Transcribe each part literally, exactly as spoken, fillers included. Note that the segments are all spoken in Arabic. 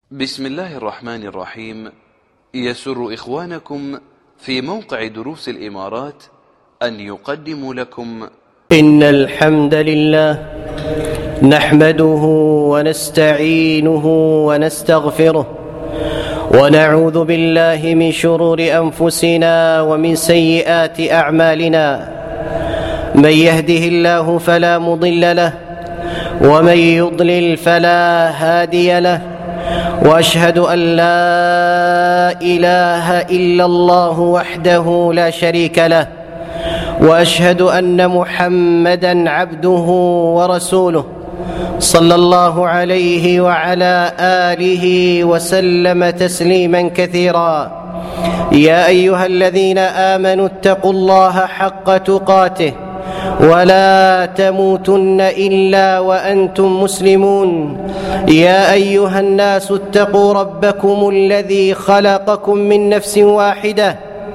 بسم الله الرحمن الرحيم. يسر إخوانكم في موقع دروس الإمارات أن يقدموا لكم إن الحمد لله نحمده ونستعينه ونستغفره ونعوذ بالله من شرور أنفسنا ومن سيئات أعمالنا. من يهده الله فلا مضل له ومن يضلل فلا هادي له، وأشهد أن لا إله إلا الله وحده لا شريك له، وأشهد أن محمدًا عبده ورسوله صلى الله عليه وعلى آله وسلم تسليمًا كثيرًا. يا أيها الذين آمنوا اتقوا الله حق تقاته ولا تموتن إلا وأنتم مسلمون. يا أيها الناس اتقوا ربكم الذي خلقكم من نفس واحدة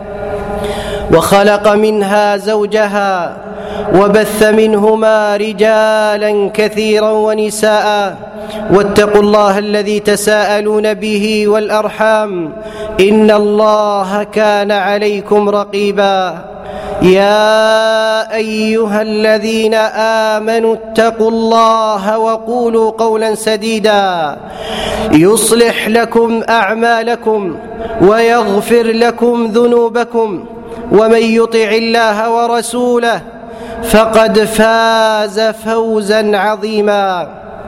وخلق منها زوجها وبث منهما رجالا كثيرا ونساء، واتقوا الله الذي تساءلون به والأرحام إن الله كان عليكم رقيبا. يا أيها الذين آمنوا اتقوا الله وقولوا قولا سديدا يصلح لكم أعمالكم ويغفر لكم ذنوبكم، ومن يطع الله ورسوله فقد فاز فوزا عظيما.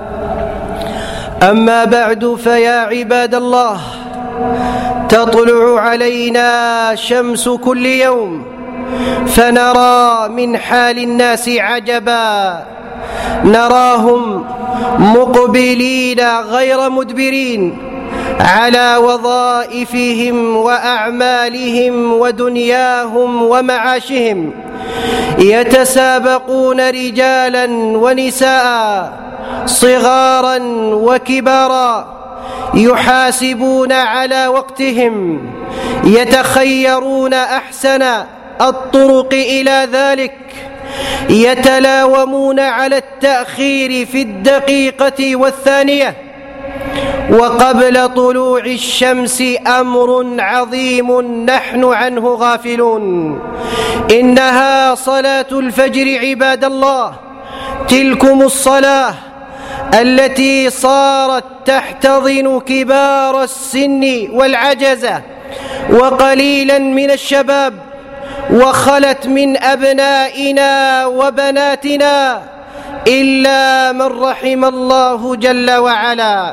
أما بعد، فيا عباد الله، تطلع علينا شمس كل يوم فنرى من حال الناس عجبا، نراهم مقبلين غير مدبرين على وظائفهم وأعمالهم ودنياهم ومعاشهم، يتسابقون رجالا ونساء صغارا وكبارا، يحاسبون على وقتهم، يتخيرون أحسن الطرق إلى ذلك، يتلاومون على التأخير في الدقيقة والثانية. وقبل طلوع الشمس أمر عظيم نحن عنه غافلون، إنها صلاة الفجر عباد الله. تلكم الصلاة التي صارت تحتضن كبار السن والعجزة وقليلا من الشباب، وخلت من أبنائنا وبناتنا إلا من رحم الله جل وعلا.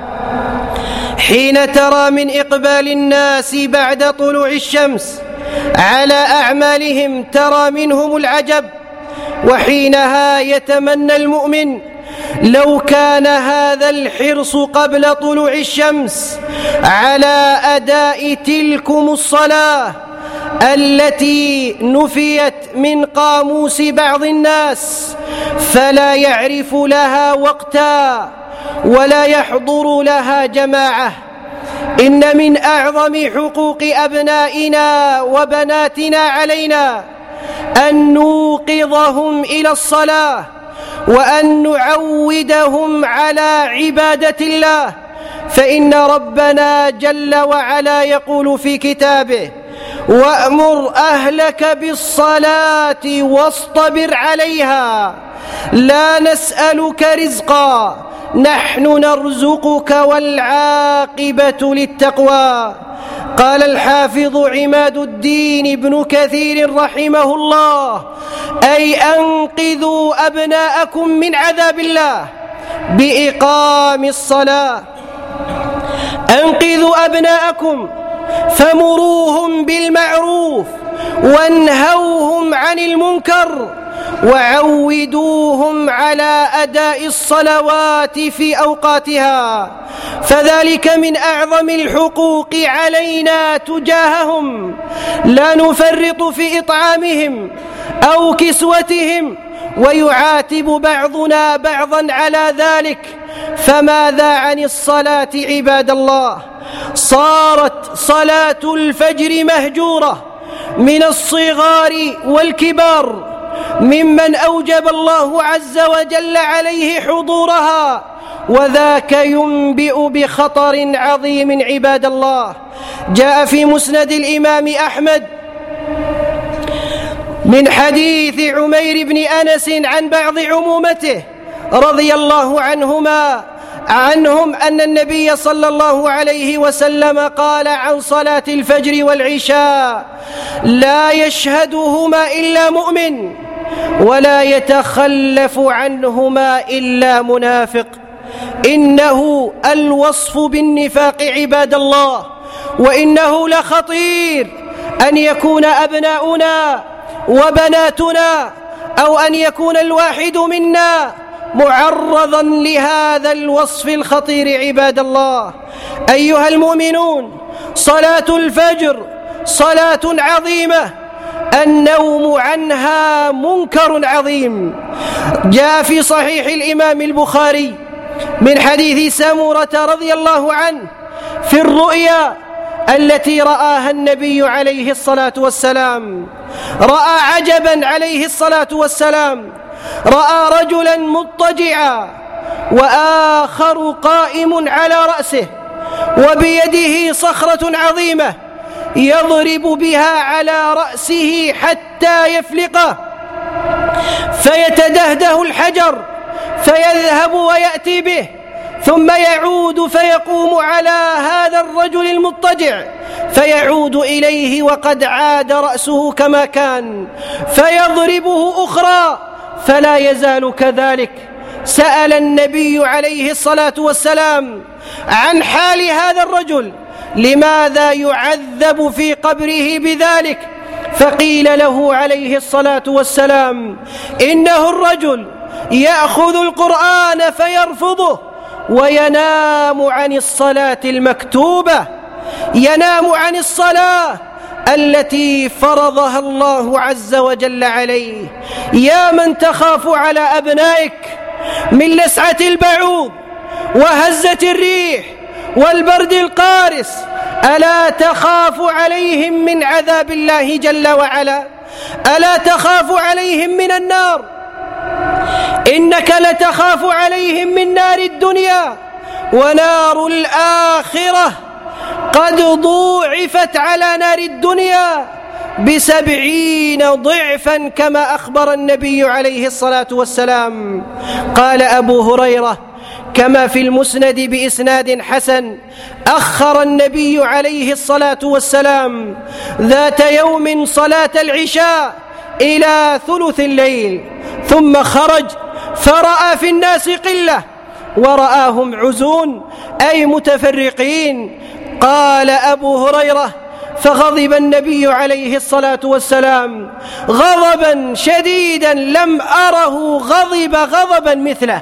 حين ترى من إقبال الناس بعد طلوع الشمس على أعمالهم ترى منهم العجب، وحينها يتمنى المؤمن لو كان هذا الحرص قبل طلوع الشمس على أداء تلكم الصلاة التي نفيت من قاموس بعض الناس، فلا يعرف لها وقتا ولا يحضر لها جماعة. إن من أعظم حقوق أبنائنا وبناتنا علينا أن نوقظهم إلى الصلاة، وأن نعودهم على عبادة الله، فإن ربنا جل وعلا يقول في كتابه: وأمر أهلك بالصلاة واصطبر عليها لا نسألك رزقا نحن نرزقك والعاقبة للتقوى. قال الحافظ عماد الدين بن كثير رحمه الله: أي أنقذوا أبناءكم من عذاب الله بإقام الصلاة. أنقذوا أبناءكم فمروهم بالمعروف وانهوهم عن المنكر، وعودوهم على أداء الصلوات في أوقاتها، فذلك من أعظم الحقوق علينا تجاههم. لا نفرط في إطعامهم أو كسوتهم، ويعاتب بعضنا بعضا على ذلك، فماذا عن الصلاة عباد الله؟ صارت صلاة الفجر مهجورة من الصغار والكبار، ممن أوجب الله عز وجل عليه حضورها وذاك ينبئ بخطر عظيم عباد الله. جاء في مسند الإمام أحمد من حديث عمير بن أنس عن بعض عمومته رضي الله عنهما عنهم أن النبي صلى الله عليه وسلم قال عن صلاة الفجر والعشاء: لا يشهدهما إلا مؤمن ولا يتخلف عنهما إلا منافق. إنه الوصف بالنفاق عباد الله، وإنه لخطير أن يكون أبناؤنا وبناتنا أو أن يكون الواحد منا معرضا لهذا الوصف الخطير عباد الله. أيها المؤمنون، صلاة الفجر صلاة عظيمة، النوم عنها منكر عظيم. جاء في صحيح الإمام البخاري من حديث سمرة رضي الله عنه في الرؤيا التي رآها النبي عليه الصلاة والسلام. رأى عجبا عليه الصلاة والسلام، رأى رجلا مضطجعا وآخر قائم على رأسه وبيده صخرة عظيمة يضرب بها على رأسه حتى يفلقه فيتدهده الحجر فيذهب ويأتي به، ثم يعود فيقوم على هذا الرجل المضطجع فيعود إليه وقد عاد رأسه كما كان فيضربه أخرى فلا يزال كذلك. سأل النبي عليه الصلاة والسلام عن حال هذا الرجل، لماذا يعذب في قبره بذلك؟ فقيل له عليه الصلاة والسلام: إنه الرجل يأخذ القرآن فيرفضه وينام عن الصلاة المكتوبة، ينام عن الصلاة التي فرضها الله عز وجل عليه. يا من تخاف على أبنائك من لسعة البعوض وهزة الريح والبرد القارس، ألا تخاف عليهم من عذاب الله جل وعلا؟ ألا تخاف عليهم من النار؟ إنك لتخاف عليهم من نار الدنيا، ونار الآخرة قد ضوعفت على نار الدنيا بسبعين ضعفا كما أخبر النبي عليه الصلاة والسلام. قال أبو هريرة كما في المسند بإسناد حسن: أخر النبي عليه الصلاة والسلام ذات يوم صلاة العشاء إلى ثلث الليل، ثم خرج فرأى في الناس قلة ورآهم عزون أي متفرقين. قال أبو هريرة: فغضب النبي عليه الصلاة والسلام غضبا شديدا لم أره غضب غضبا مثله،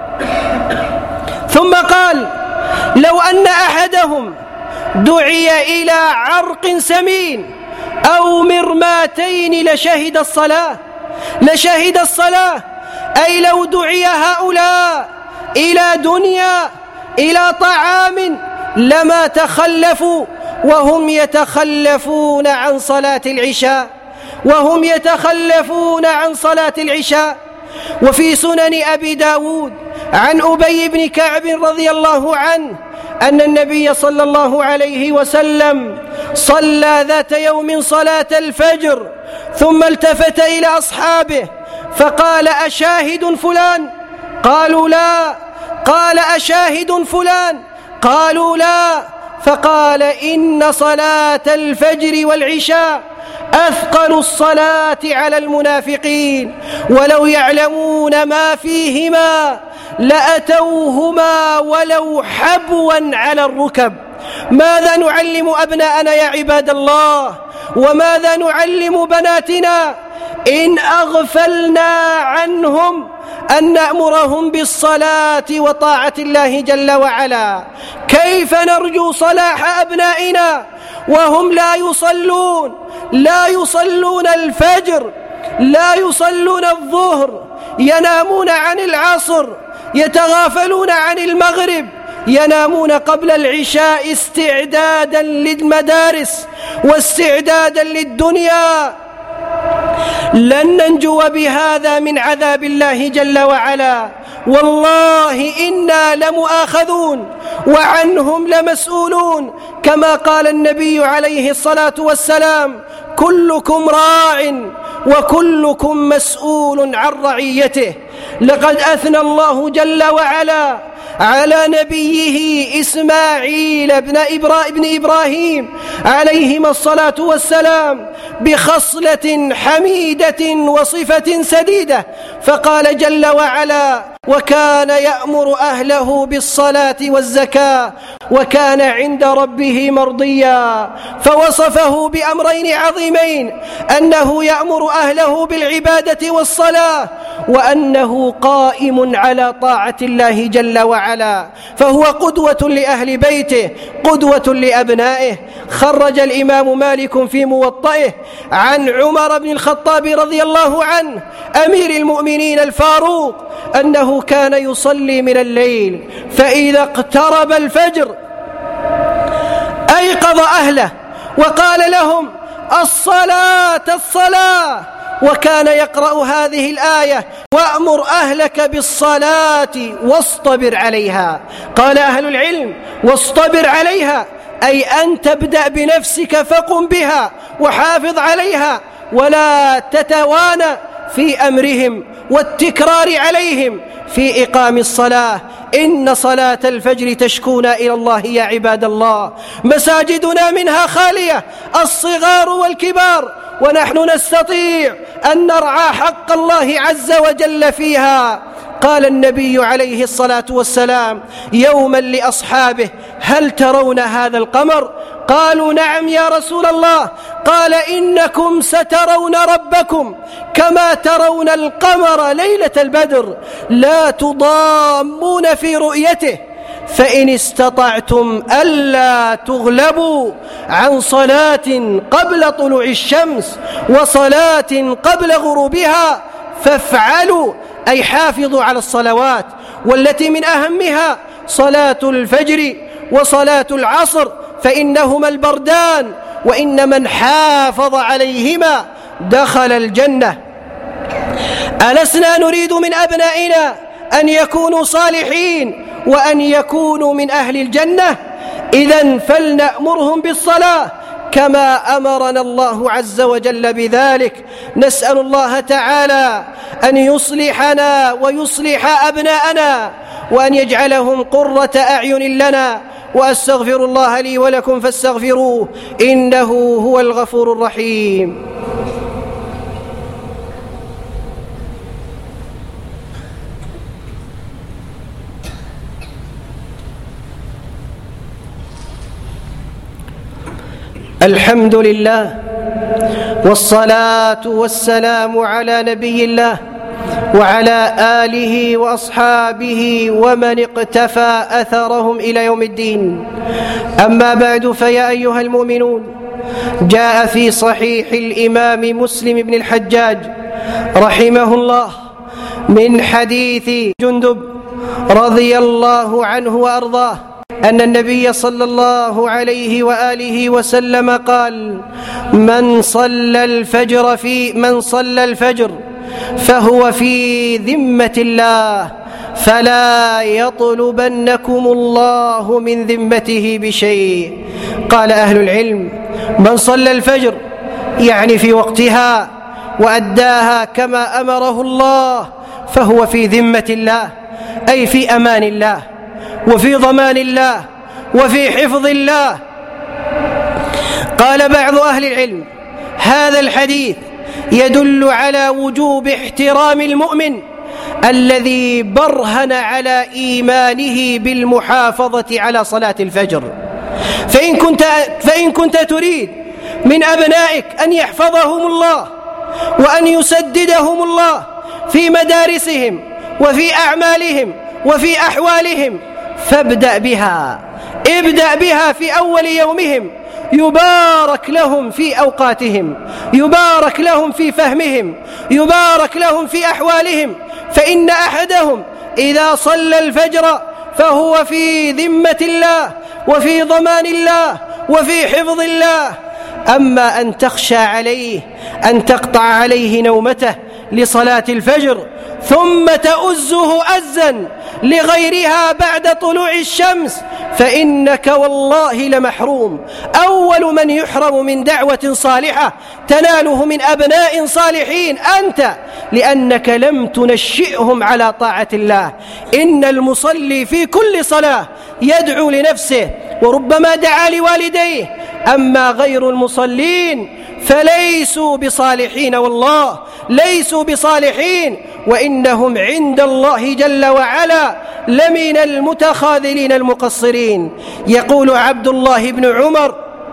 ثم قال: لو أن أحدهم دعي إلى عرق سمين أو مرماتين لشهد الصلاة لشهد الصلاة أي لو دعي هؤلاء إلى دنيا إلى طعام لما تخلفوا وهم يتخلفون عن صلاة العشاء وهم يتخلفون عن صلاة العشاء. وفي سنن أبي داود عن أبي بن كعب رضي الله عنه أن النبي صلى الله عليه وسلم صلى ذات يوم صلاة الفجر ثم التفت إلى أصحابه فقال: أشاهد فلان؟ قالوا لا. قال: أشاهد فلان؟ قالوا لا. فقال: إن صلاة الفجر والعشاء أثقل الصلاة على المنافقين، ولو يعلمون ما فيهما لأتوهما ولو حبوا على الركب. ماذا نعلم أبناءنا يا عباد الله؟ وماذا نعلم بناتنا إن أغفلنا عنهم أن نأمرهم بالصلاة وطاعة الله جل وعلا؟ كيف نرجو صلاح أبنائنا وهم لا يصلون لا يصلون الفجر، لا يصلون الظهر، ينامون عن العصر، يتغافلون عن المغرب، ينامون قبل العشاء استعدادا للمدارس واستعدادا للدنيا. لن ننجو بهذا من عذاب الله جل وعلا، والله إنا لمؤاخذون وعنهم لمسؤولون، كما قال النبي عليه الصلاة والسلام: كلكم راع وكلكم مسؤول عن رعيته. لقد أثنى الله جل وعلا على نبيه إسماعيل بن إبراهيم عليهما الصلاة والسلام بخصلة حميدة وصفة سديدة، فقال جل وعلا: وكان يأمر أهله بالصلاة والزكاة وكان عند ربه مرضيا. فوصفه بأمرين عظيمين: أنه يأمر أهله بالعبادة والصلاة، وأنه قائم على طاعة الله جل وعلا، فهو قدوة لأهل بيته، قدوة لأبنائه. خرج الإمام مالك في موطئه عن عمر بن الخطاب رضي الله عنه أمير المؤمنين الفاروق أنه كان يصلي من الليل، فإذا اقترب الفجر أيقظ أهله وقال لهم: الصلاة الصلاة، وكان يقرأ هذه الآية: وأمر أهلك بالصلاة واصطبر عليها. قال أهل العلم: واصطبر عليها أي أن تبدأ بنفسك فقم بها وحافظ عليها، ولا تتوانى في أمرهم والتكرار عليهم في إقام الصلاة. إن صلاة الفجر تشكونا إلى الله يا عباد الله، مساجدنا منها خالية، الصغار والكبار، ونحن نستطيع أن نرعى حق الله عز وجل فيها. قال النبي عليه الصلاة والسلام يوما لأصحابه: هل ترون هذا القمر؟ قالوا: نعم يا رسول الله. قال: إنكم سترون ربكم كما ترون القمر ليلة البدر، لا تضامون في رؤيته، فإن استطعتم ألا تغلبوا عن صلاة قبل طلوع الشمس وصلاة قبل غروبها فافعلوا، أي حافظوا على الصلوات، والتي من أهمها صلاة الفجر وصلاة العصر، فإنهما البردان، وإن من حافظ عليهما دخل الجنة. ألسنا نريد من أبنائنا أن يكونوا صالحين وأن يكونوا من أهل الجنة؟ إذن فلنأمرهم بالصلاة كما أمرنا الله عز وجل بذلك. نسأل الله تعالى أن يصلحنا ويصلح أبناءنا وأن يجعلهم قرة أعين لنا. وأستغفر الله لي ولكم فاستغفروه إنه هو الغفور الرحيم. الحمد لله والصلاة والسلام على نبي الله وعلى آله وأصحابه ومن اقتفى أثرهم إلى يوم الدين. أما بعد، فيا أيها المؤمنون، جاء في صحيح الإمام مسلم بن الحجاج رحمه الله من حديث جندب رضي الله عنه وأرضاه أن النبي صلى الله عليه وآله وسلم قال: من صلى الفجر في من صلى الفجر فهو في ذمة الله، فلا يطلبنكم الله من ذمته بشيء. قال أهل العلم: من صلى الفجر يعني في وقتها وأداها كما أمره الله فهو في ذمة الله، أي في أمان الله وفي ضمان الله وفي حفظ الله. قال بعض أهل العلم: هذا الحديث يدل على وجوب احترام المؤمن الذي برهن على إيمانه بالمحافظة على صلاة الفجر. فإن كنت, فإن كنت تريد من أبنائك أن يحفظهم الله وأن يسددهم الله في مدارسهم وفي أعمالهم وفي أحوالهم فابدأ بها، ابدأ بها في أول يومهم، يبارك لهم في أوقاتهم، يبارك لهم في فهمهم، يبارك لهم في أحوالهم. فإن أحدهم إذا صلى الفجر فهو في ذمة الله وفي ضمان الله وفي حفظ الله. أما أن تخشى عليه أن تقطع عليه نومته لصلاة الفجر ثم تؤزه أزا لغيرها بعد طلوع الشمس، فإنك والله لمحروم. أول من يحرم من دعوة صالحة تناله من أبناء صالحين أنت، لأنك لم تنشئهم على طاعة الله. إن المصلي في كل صلاة يدعو لنفسه وربما دعا لوالديه، أما غير المصلين فليسوا بصالحين، والله ليسوا بصالحين، وإنهم عند الله جل وعلا لمن المتخاذلين المقصرين. يقول عبد الله بن عمر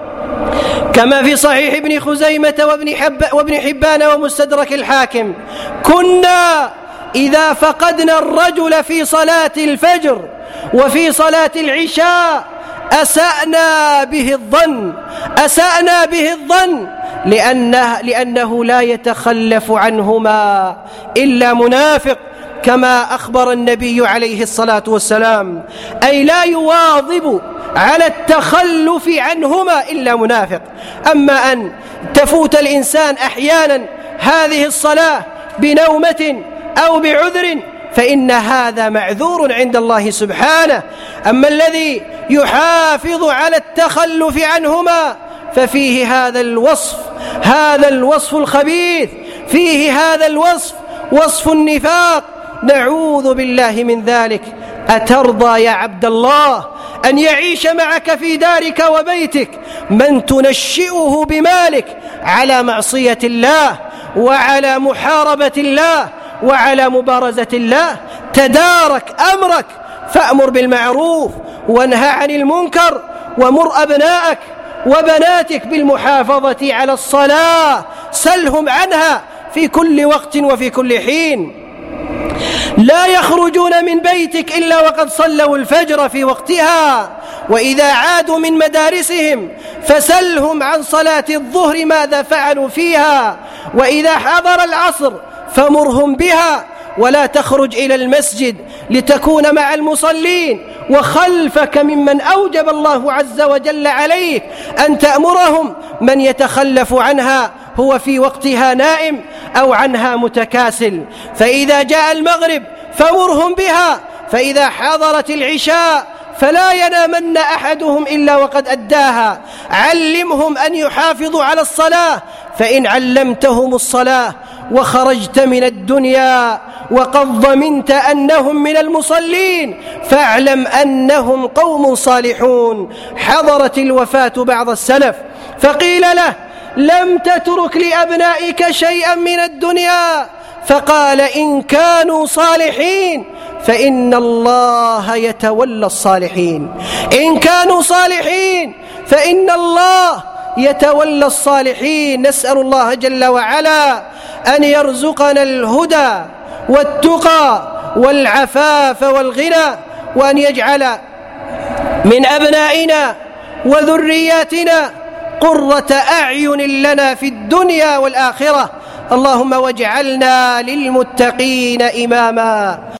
كما في صحيح ابن خزيمة وابن, حب وابن حبان ومستدرك الحاكم: كنا إذا فقدنا الرجل في صلاة الفجر وفي صلاة العشاء أسأنا به الظن أسأنا به الظن لأنه, لأنه لا يتخلف عنهما إلا منافق، كما أخبر النبي عليه الصلاة والسلام، أي لا يواظب على التخلف عنهما إلا منافق. أما أن تفوت الإنسان أحيانا هذه الصلاة بنومة أو بعذر فإن هذا معذور عند الله سبحانه. أما الذي يحافظ على التخلف عنهما ففيه هذا الوصف هذا الوصف الخبيث، فيه هذا الوصف وصف النفاق، نعوذ بالله من ذلك. أترضى يا عبد الله أن يعيش معك في دارك وبيتك من تنشئه بمالك على معصية الله وعلى محاربة الله وعلى مبارزة الله؟ تدارك أمرك، فأمر بالمعروف وانهى عن المنكر، ومر أبنائك وبناتك بالمحافظة على الصلاة، سلهم عنها في كل وقت وفي كل حين. لا يخرجون من بيتك إلا وقد صلوا الفجر في وقتها، وإذا عادوا من مدارسهم فسلهم عن صلاة الظهر ماذا فعلوا فيها، وإذا حضر العصر فمرهم بها، ولا تخرج إلى المسجد لتكون مع المصلين وخلفك ممن أوجب الله عز وجل عليك أن تأمرهم من يتخلف عنها هو في وقتها نائم أو عنها متكاسل. فإذا جاء المغرب فمرهم بها، فإذا حضرت العشاء فلا ينامن أحدهم إلا وقد أداها. علمهم أن يحافظوا على الصلاة، فإن علمتهم الصلاة وخرجت من الدنيا وقد ضمنت أنهم من المصلين فاعلم أنهم قوم صالحون. حضرت الوفاة بعض السلف فقيل له: لم تترك لأبنائك شيئا من الدنيا؟ فقال: إن كانوا صالحين فإن الله يتولى الصالحين. إن كانوا صالحين فإن الله يتولى الصالحين. نسأل الله جل وعلا أن يرزقنا الهدى والتقى والعفاف والغنى، وأن يجعل من أبنائنا وذرياتنا قرة أعين لنا في الدنيا والآخرة. اللهم واجعلنا للمتقين إماما.